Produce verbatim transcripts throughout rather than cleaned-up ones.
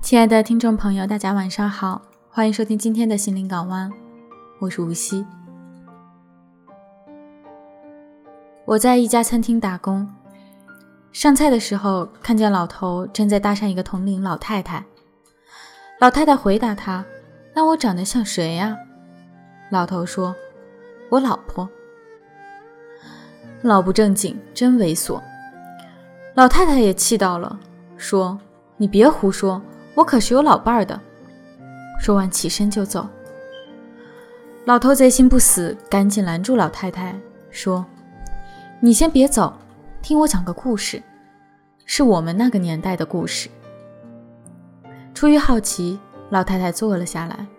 亲爱的听众朋友，大家晚上好，欢迎收听今天的心灵港湾，我是吴曦。我在一家餐厅打工，上菜的时候看见老头正在搭讪一个同龄老太太。老太太回答他：那我长得像谁呀？老头说：我老婆。老不正经，真猥琐。老太太也气到了，说：你别胡说，我可是有老伴儿的。说完起身就走。老头贼心不死，赶紧拦住老太太，说：你先别走，听我讲个故事，是我们那个年代的故事。出于好奇，老太太坐了下来。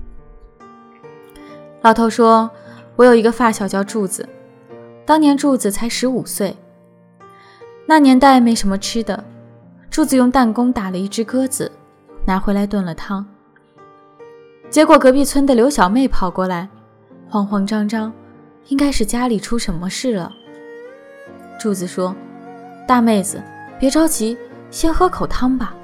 老头说：我有一个发小叫柱子，当年柱子才十五岁，那年代没什么吃的，柱子用弹弓打了一只鸽子，拿回来炖了汤。结果隔壁村的刘小妹跑过来，慌慌张张，应该是家里出什么事了。柱子说：大妹子，别着急，先喝口汤吧。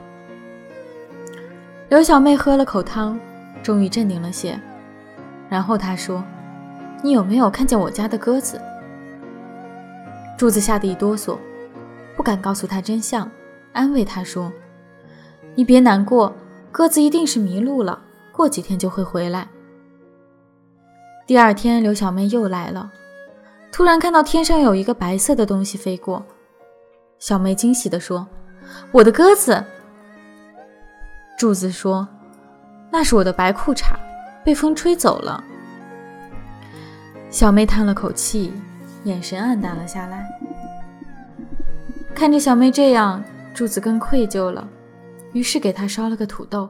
刘小妹喝了口汤，终于镇定了些。然后她说：你有没有看见我家的鸽子？柱子吓得一哆嗦，不敢告诉她真相，安慰她说：你别难过，鸽子一定是迷路了，过几天就会回来。第二天刘小妹又来了，突然看到天上有一个白色的东西飞过，小妹惊喜地说：我的鸽子。柱子说：那是我的白裤衩，被风吹走了。小妹叹了口气，眼神黯淡了下来。看着小妹这样，柱子更愧疚了，于是给她烧了个土豆。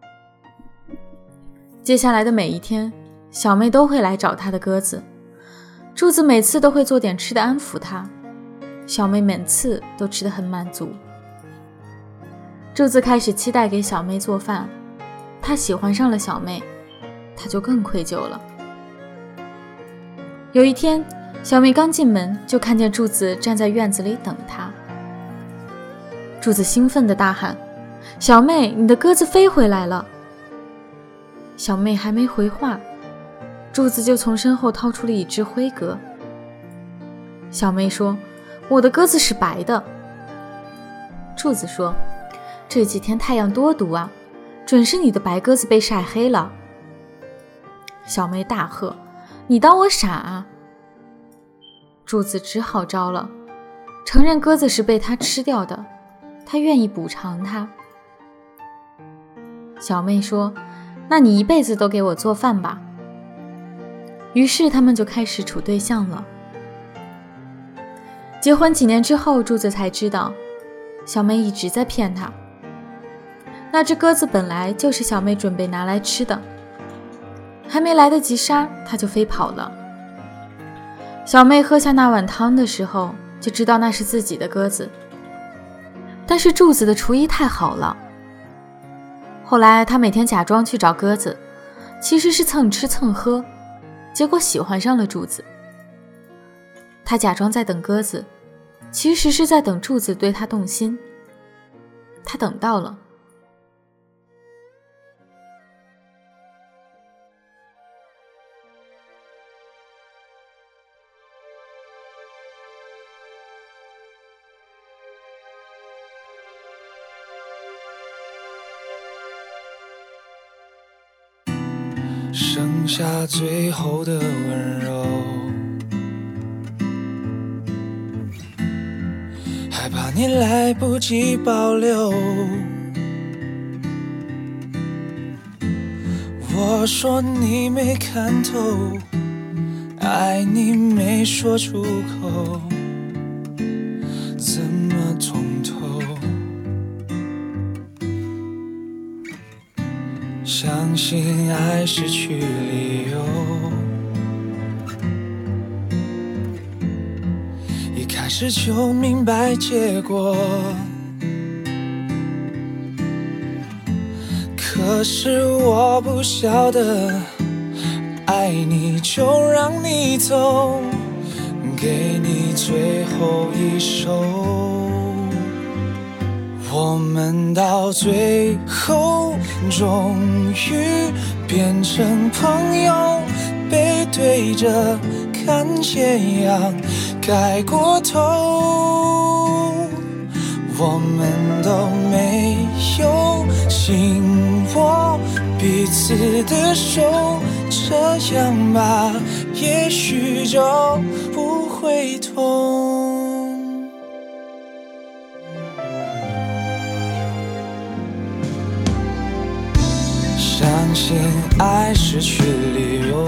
接下来的每一天，小妹都会来找她的鸽子，柱子每次都会做点吃的安抚她，小妹每次都吃得很满足。柱子开始期待给小妹做饭，他喜欢上了小妹，他就更愧疚了。有一天，小妹刚进门就看见柱子站在院子里等她。柱子兴奋地大喊：小妹，你的鸽子飞回来了。小妹还没回话，柱子就从身后掏出了一只灰鸽。小妹说：我的鸽子是白的。柱子说：这几天太阳多毒啊，准是你的白鸽子被晒黑了。小妹大喝：你当我傻啊？柱子只好招了，承认鸽子是被他吃掉的，他愿意补偿他。小妹说：那你一辈子都给我做饭吧。于是他们就开始处对象了。结婚几年之后，柱子才知道小妹一直在骗他，那只鸽子本来就是小妹准备拿来吃的，还没来得及杀，它就飞跑了。小妹喝下那碗汤的时候，就知道那是自己的鸽子。但是柱子的厨艺太好了，后来他每天假装去找鸽子，其实是蹭吃蹭喝，结果喜欢上了柱子。他假装在等鸽子，其实是在等柱子对他动心。他等到了。 剩下最后的温柔，害怕你来不及保留。我说你没看透，爱你没说出口，怎么通透？相信爱失去理由，一开始就明白结果，可是我不晓得，爱你就让你走，给你最后一首。 我们到最后终于变成朋友，背对着看斜阳盖过头，我们都没有紧握彼此的手，这样吧，也许就不会痛。相信爱失去理由，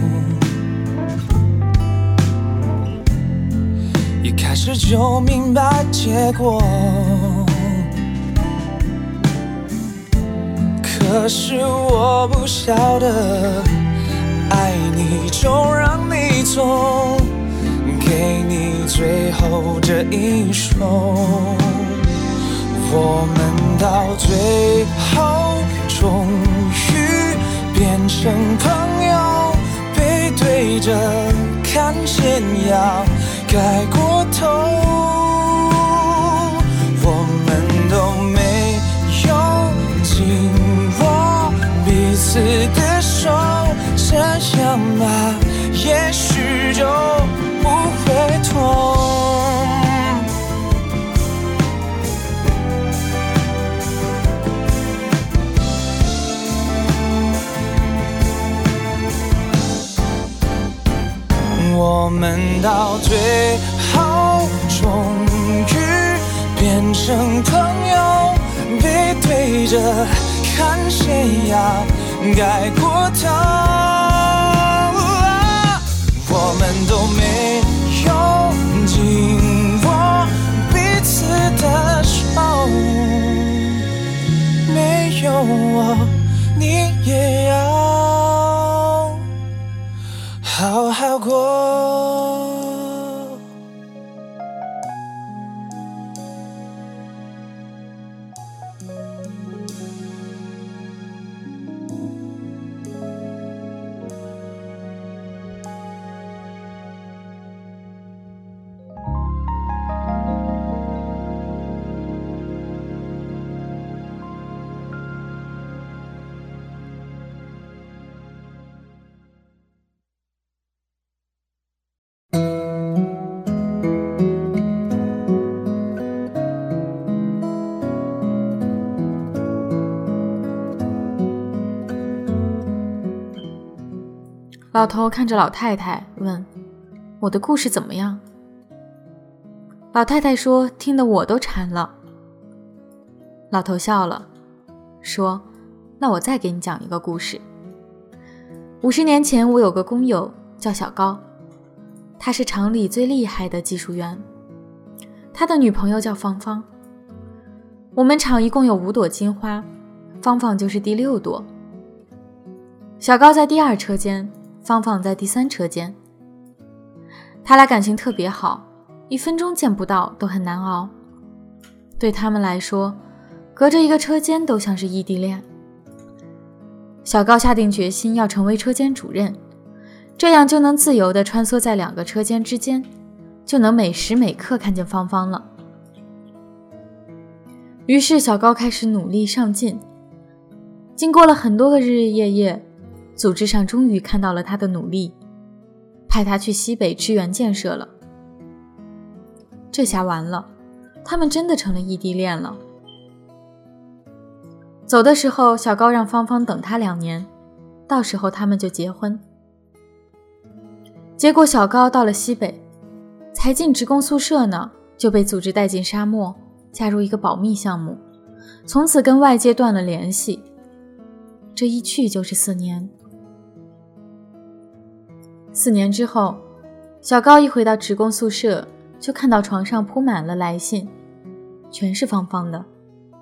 一开始就明白结果，可是我不晓得，爱你就让你走，给你最后这一首。我们到最后终于变成朋友，背对着看斜阳盖过头，我们都没有紧握彼此的手，这样吧，也许就不会痛。我们到最后终于变成朋友，背对着看斜阳盖过头，我们都没有紧握彼此的手，没有我你也要好好过。 老头看着老太太问，我的故事怎么样？老太太说，听得我都馋了。老头笑了，说，那我再给你讲一个故事。五十年前，我有个工友叫小高，他是厂里最厉害的技术员，他的女朋友叫芳芳。我们厂一共有五朵金花，芳芳就是第六朵。小高在第二车间，芳芳在第三车间。他俩感情特别好，一分钟见不到都很难熬。对他们来说，隔着一个车间都像是异地恋。小高下定决心要成为车间主任，这样就能自由地穿梭在两个车间之间，就能每时每刻看见芳芳了。于是小高开始努力上进，经过了很多个日日夜夜，组织上终于看到了他的努力，派他去西北支援建设了。这下完了，他们真的成了异地恋了。走的时候，小高让芳芳等他两年，到时候他们就结婚。结果小高到了西北，才进职工宿舍呢，就被组织带进沙漠，加入一个保密项目，从此跟外界断了联系。这一去就是四年。四年之后，小高一回到职工宿舍，就看到床上铺满了来信，全是芳芳的。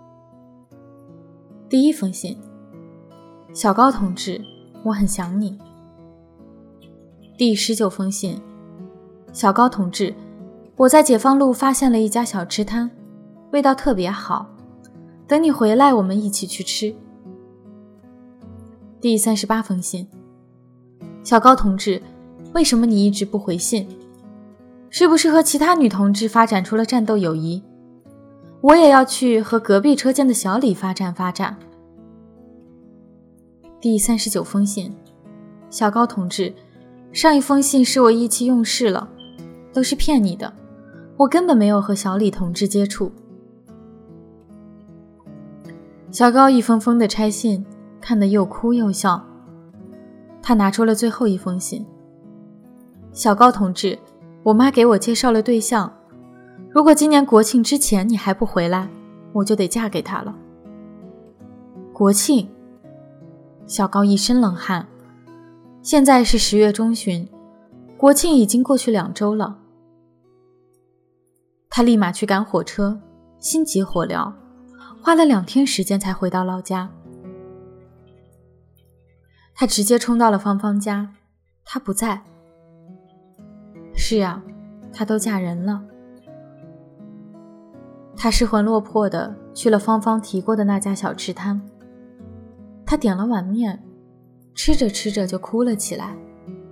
第一封信，小高同志，我很想你。第十九封信，小高同志，我在解放路发现了一家小吃摊，味道特别好，等你回来我们一起去吃。第三十八封信，小高同志，为什么你一直不回信？是不是和其他女同志发展出了战斗友谊？ 我也要去和隔壁车间的小李发展发展。第三十九封信，小高同志，上一封信是我意气用事了，都是骗你的，我根本没有和小李同志接触。小高一封封的拆信，看得又哭又笑。他拿出了最后一封信。小高同志，我妈给我介绍了对象，如果今年国庆之前你还不回来，我就得嫁给他了。国庆？小高一身冷汗。现在是十月中旬，国庆已经过去两周了。他立马去赶火车，心急火燎，花了两天时间才回到老家。他直接冲到了芳芳家，她不在。是啊，她都嫁人了。他失魂落魄的去了芳芳提过的那家小吃摊，他点了碗面，吃着吃着就哭了起来。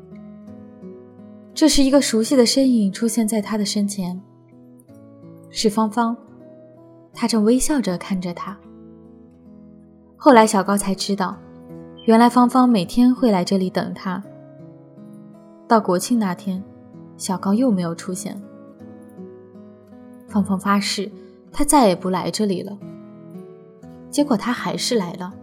这时一个熟悉的身影出现在他的身前，是芳芳，她正微笑着看着他。后来小高才知道，原来芳芳每天会来这里等他。到国庆那天，小高又没有出现。芳芳发誓，她再也不来这里了。结果她还是来了。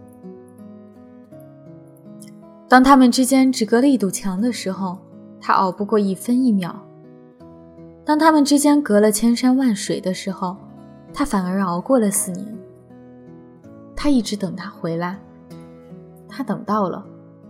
当他们之间只隔了一堵墙的时候，他熬不过一分一秒；当他们之间隔了千山万水的时候，他反而熬过了四年。他一直等他回来，他等到了。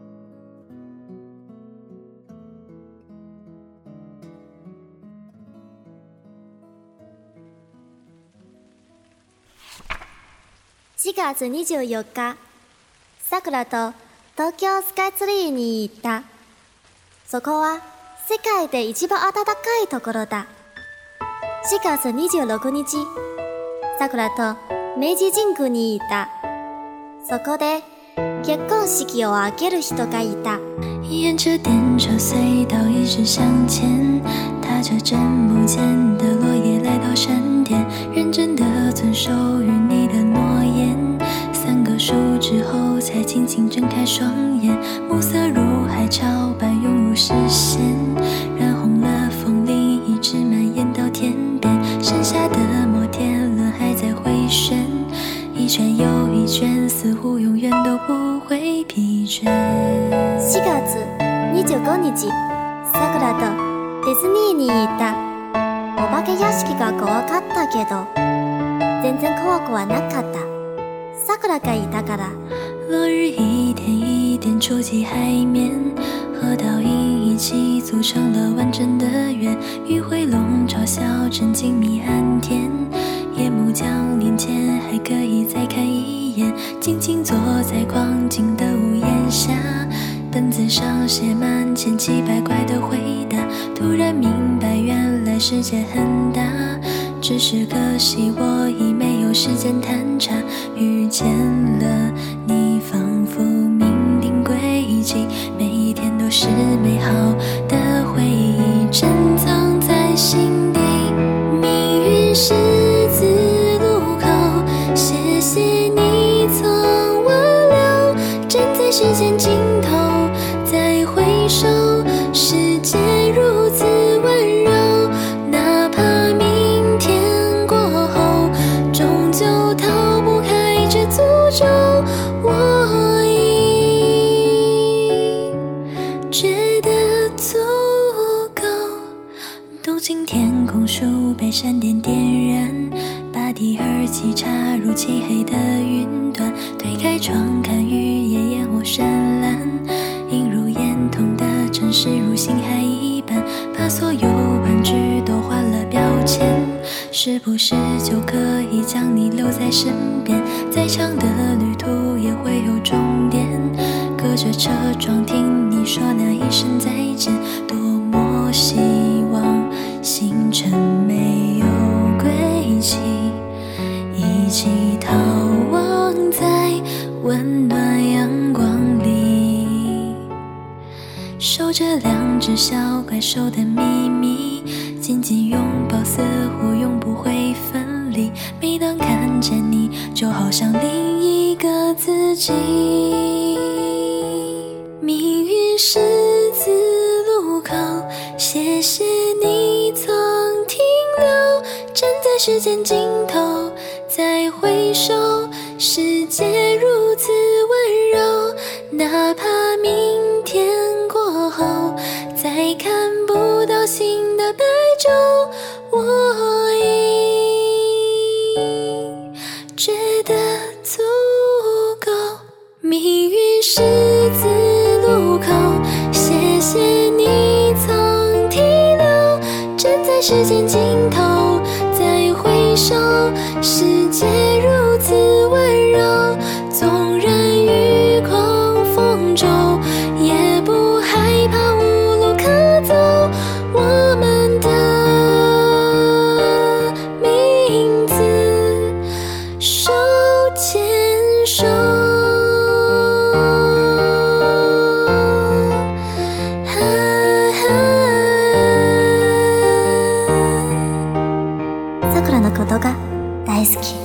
しがつにじゅうよっか、さくらと東京スカイツリーに行った。そこは世界で一番暖かいところだ。しがつにじゅうろくにち、さくらと明治神宮に行った。そこで結婚式を挙げる人がいた。 沿着电车隧道一直向前，踏着真不见的落叶来到山巅，认真的遵守与你的诺言。三个数之后才轻轻睁开双眼，暮色如海潮般涌入视线，染红了风铃，一直蔓延到天边。剩下的摩天轮还在回旋，一圈又一圈，似乎永远都不会疲倦。 しがつにじゅうごにち、さくらとディズニーに行った。お化け屋敷が怖かったけど、全然怖くはなかった。さくらがいたから。 落日一点一点触及海面，和倒影一起组成了完整的圆。余晖笼罩小镇静谧暗天，夜幕降临前还可以再看一眼，静静坐在光景的屋檐下，本子上写满千奇百怪的回答。突然明白原来世界很大，只是可惜我已没有时间探查。遇见了你仿佛命定轨迹，每一天都是美好的回忆，珍藏在心底。命运十字路口，谢谢你曾挽留，站在时间尽头再回首，世界如此温柔，哪怕明天过后终究逃不开这诅咒。我已觉得足够。东京天空树被闪电点燃，拔地而起插入漆黑的云端，推开窗看雨夜烟火绚烂，映入眼瞳的城市如星海一般，把所有玩具都画了标签，是不是就可以将你留在身边？再长的旅途也会有终点，隔着车窗听你说那一声再见，多么希望星辰没有轨迹，一起逃亡在温暖阳光里，守着两只小怪兽的秘密，紧紧拥抱似乎永不会分里，每当看见你，就好像另一个自己。命运十字路口，谢谢你曾停留，站在时间尽头，再回首，世界如此温柔，哪怕明天过后再看不到新的白昼，我已觉得足够。命运十字路口，谢谢你曾停留，站在时间尽头，再回首，世界如此温柔，纵然与狂风骤，也不害怕无路可走，我们的名字手牵手。 さくらのことが大好き。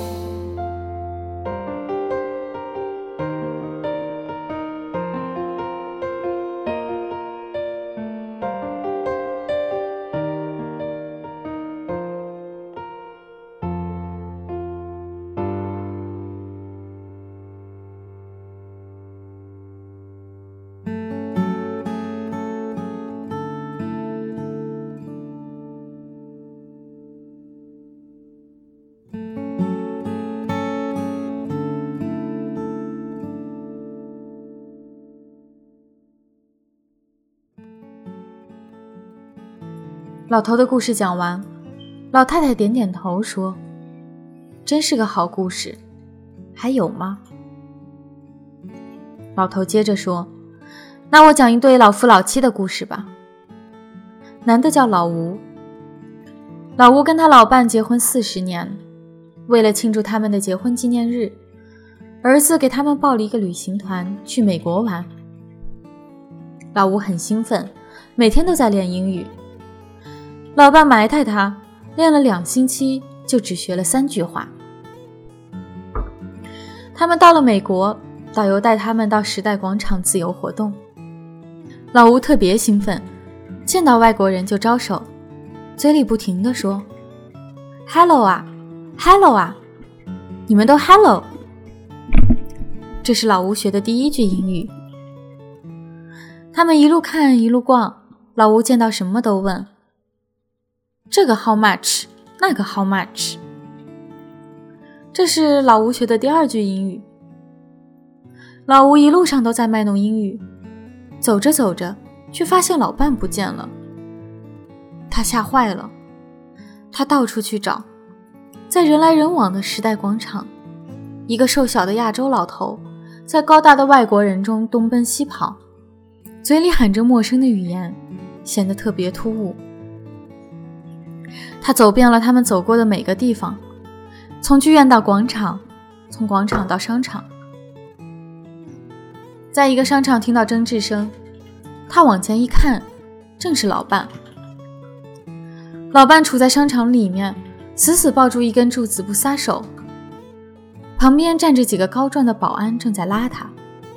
老头的故事讲完，老太太点点头说：“真是个好故事，还有吗？”老头接着说：“那我讲一对老夫老妻的故事吧。男的叫老吴，老吴跟他老伴结婚四十年，为了庆祝他们的结婚纪念日，儿子给他们报了一个旅行团去美国玩。老吴很兴奋，每天都在练英语。老伴埋汰他，练了两星期就只学了三句话。他们到了美国，导游带他们到时代广场自由活动。老吴特别兴奋，见到外国人就招手，嘴里不停地说 Hello 啊 Hello 啊，你们都 Hello。 这是老吴学的第一句英语。他们一路看一路逛，老吴见到什么都问，这个 how much， 那个 how much。 这是老吴学的第二句英语。老吴一路上都在卖弄英语，走着走着却发现老伴不见了。他吓坏了，他到处去找，在人来人往的时代广场，一个瘦小的亚洲老头在高大的外国人中东奔西跑，嘴里喊着陌生的语言，显得特别突兀。他走遍了他们走过的每个地方，从剧院到广场，从广场到商场。在一个商场听到争执声，他往前一看，正是老伴。老伴处在商场里面，死死抱住一根柱子不撒手，旁边站着几个高壮的保安正在拉他。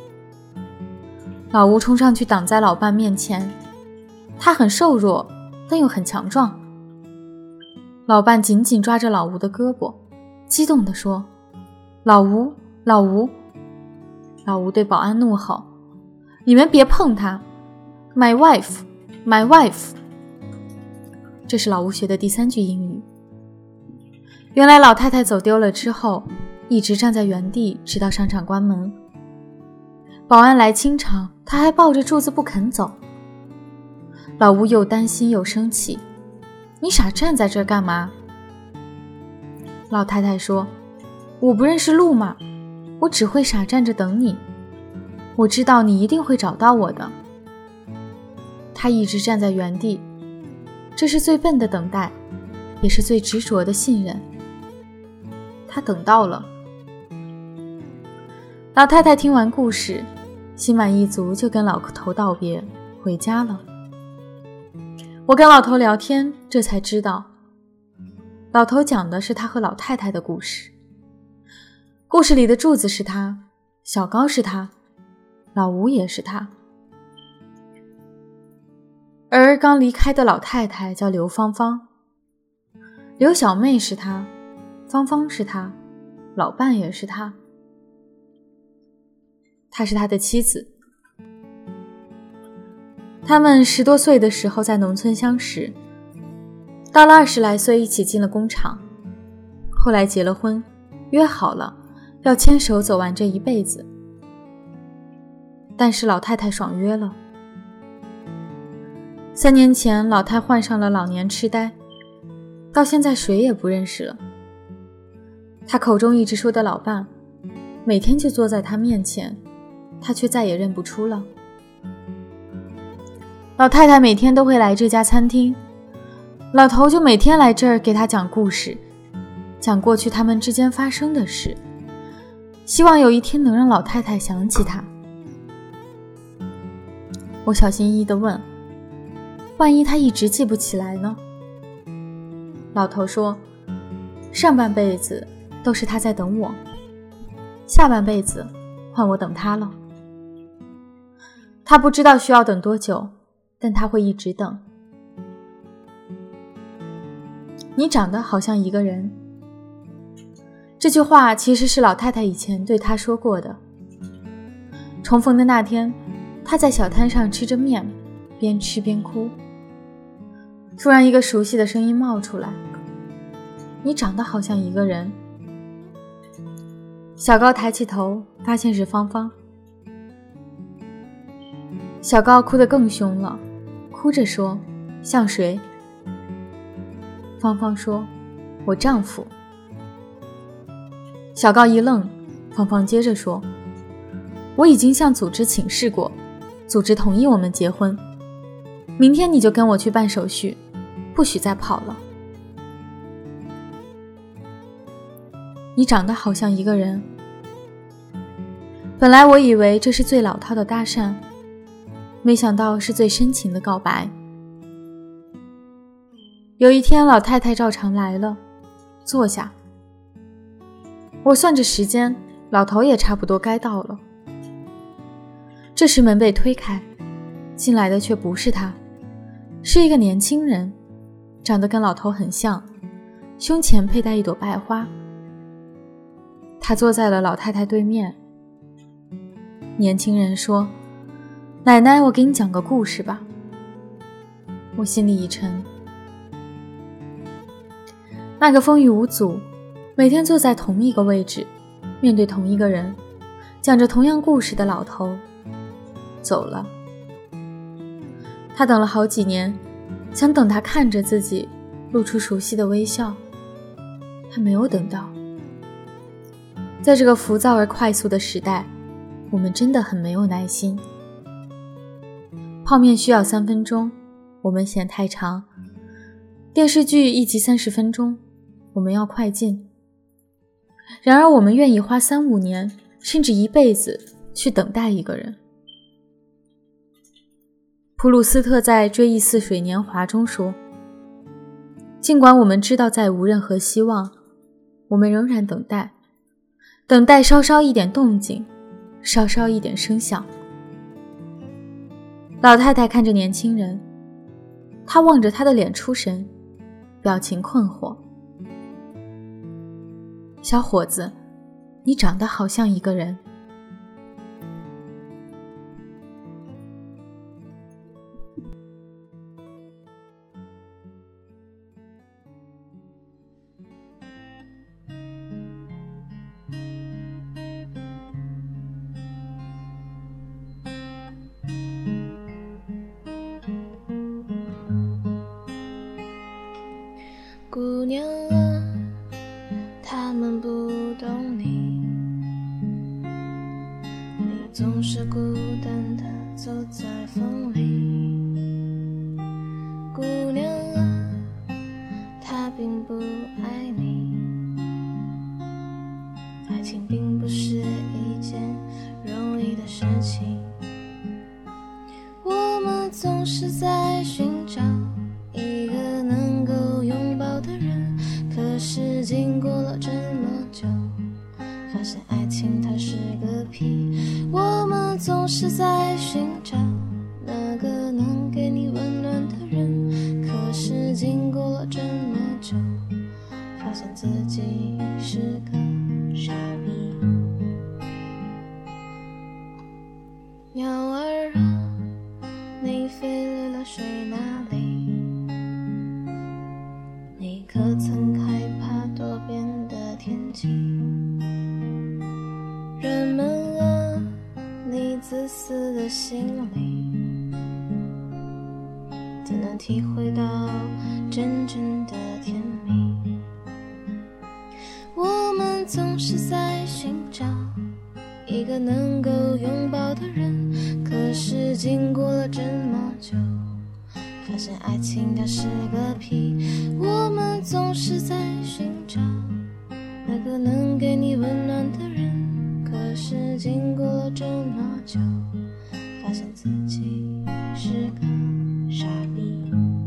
老吴冲上去挡在老伴面前，他很瘦弱，但又很强壮。老伴紧紧抓着老吴的胳膊，激动地说：“老吴，老吴！”老吴对保安怒吼：“你们别碰他 ！My wife, my wife！” 这是老吴学的第三句英语。原来老太太走丢了之后，一直站在原地，直到商场关门。保安来清场，他还抱着柱子不肯走。老吴又担心又生气：“你傻站在这儿干嘛？”老太太说：“我不认识路吗？我只会傻站着等你。我知道你一定会找到我的。”他一直站在原地，这是最笨的等待，也是最执着的信任。他等到了。老太太听完故事，心满意足，就跟老头道别，回家了。我跟老头聊天，这才知道， 老头讲的是他和老太太的故事。故事里的柱子是他，小高是他，老吴也是他。而刚离开的老太太叫刘芳芳，刘小妹是他，芳芳是他，老伴也是他。她是他的妻子。他们十多岁的时候在农村相识，到了二十来岁一起进了工厂，后来结了婚，约好了要牵手走完这一辈子。但是老太太爽约了。三年前老太患上了老年痴呆，到现在谁也不认识了。她口中一直说的老伴，每天就坐在她面前，她却再也认不出了。老太太每天都会来这家餐厅，老头就每天来这儿给她讲故事，讲过去他们之间发生的事，希望有一天能让老太太想起他。我小心翼翼地问，万一他一直记不起来呢？老头说，上半辈子都是他在等我，下半辈子换我等他了。他不知道需要等多久，但他会一直等。你长得好像一个人。这句话其实是老太太以前对他说过的。重逢的那天，他在小摊上吃着面，边吃边哭。突然一个熟悉的声音冒出来，你长得好像一个人。小高抬起头，发现是芳芳。小高哭得更凶了，哭着说，像谁？芳芳说，我丈夫。小高一愣，芳芳接着说，我已经向组织请示过，组织同意我们结婚，明天你就跟我去办手续，不许再跑了。你长得好像一个人。本来我以为这是最老套的搭讪，没想到是最深情的告白。有一天老太太照常来了，坐下。我算着时间，老头也差不多该到了。这时门被推开，进来的却不是他，是一个年轻人，长得跟老头很像，胸前佩戴一朵白花。他坐在了老太太对面。年轻人说，奶奶，我给你讲个故事吧。我心里一沉。那个风雨无阻，每天坐在同一个位置，面对同一个人，讲着同样故事的老头走了。他等了好几年，想等他看着自己露出熟悉的微笑，他没有等到。在这个浮躁而快速的时代，我们真的很没有耐心。泡面需要三分钟，我们嫌太长；电视剧一集三十分钟，我们要快进。然而我们愿意花三五年，甚至一辈子去等待一个人。普鲁斯特在《追忆似水年华》中说，尽管我们知道再无任何希望，我们仍然等待，等待稍稍一点动静，稍稍一点声响。老太太看着年轻人，她望着他的脸出神，表情困惑。小伙子，你长得好像一个人。 姑娘啊，他们不懂你，你总是孤单地走在风里。姑娘啊，他并不爱你，爱情并不是一件容易的事情。我们总是在寻找一个能够拥抱的人，可睡哪里？你可曾害怕多变的天气？人们啊，你自私的心里，怎能体会到真正的甜蜜？我们总是在寻找一个能够拥抱的人，可是经过了这么久，发现爱情它是个屁。我们总是在寻找那个能给你温暖的人，可是经过了这么久，发现自己是个傻逼。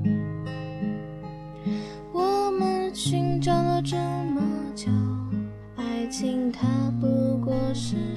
我们寻找了这么久，爱情它不过是